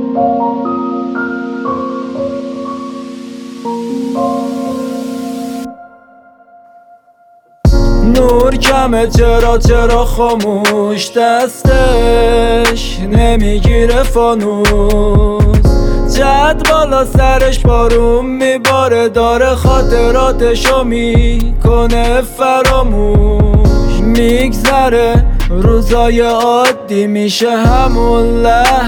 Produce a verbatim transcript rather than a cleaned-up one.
نور کمه چرا چرا خاموش دستش نمیگیره فانوس، جد بالا سرش بارون میباره، داره خاطراتشو میکنه فراموش. میگذره روزای عادی میشه همون لحظه